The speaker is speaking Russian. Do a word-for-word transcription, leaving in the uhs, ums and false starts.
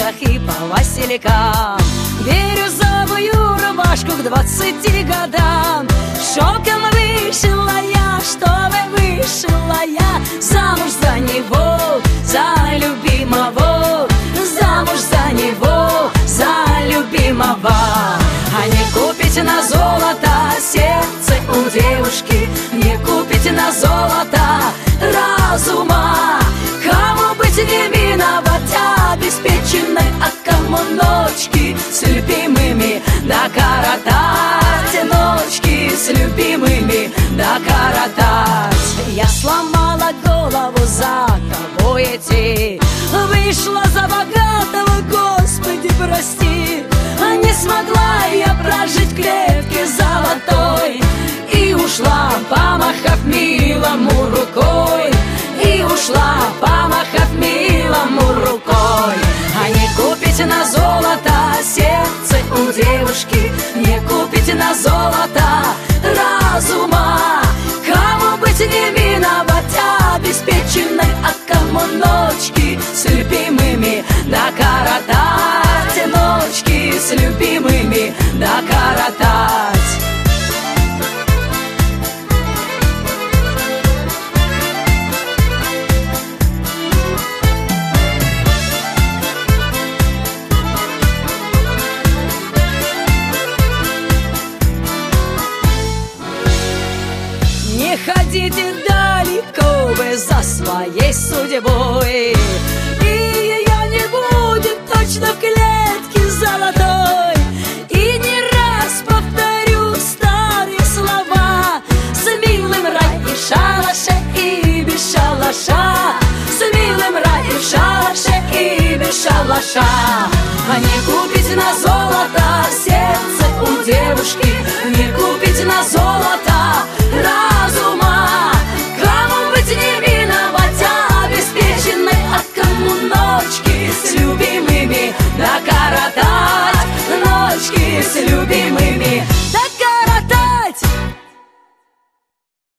пляжах и по василькам. Бирюзовую рубашку к двадцати годам шелком вышила я, чтобы вышила я. Замуж за него, за любимого, замуж за него, за любимого. А не купите на золото сердце у девушки, не купите на золото разума. Кому быть не миновать обеспеченной, а кому ночки с любимыми да коротать, ночки с любимыми да коротать. Я сломала голову, за кого идти, вышла за богатого, Господи, прости. А не смогла я прожить в клетке золотой, и ушла, помахав милому рукой, и ушла, помахав милому рукой. А не купите на золото сердце у девушки, не купите на золото разума. Кому быть не миновать обеспеченной, а кому ночки с любимыми да коротать, ночки с любимыми да коротать. Не ходите далеко вы за своей судьбой, и ее не будет точно в клетке золотой. И не раз повторю старые слова: с милым рай и в шалаше, и без шалаша, с милым рай и в шалаше, и без шалаша. А не купите на золото сердце у девушки, не купите на золото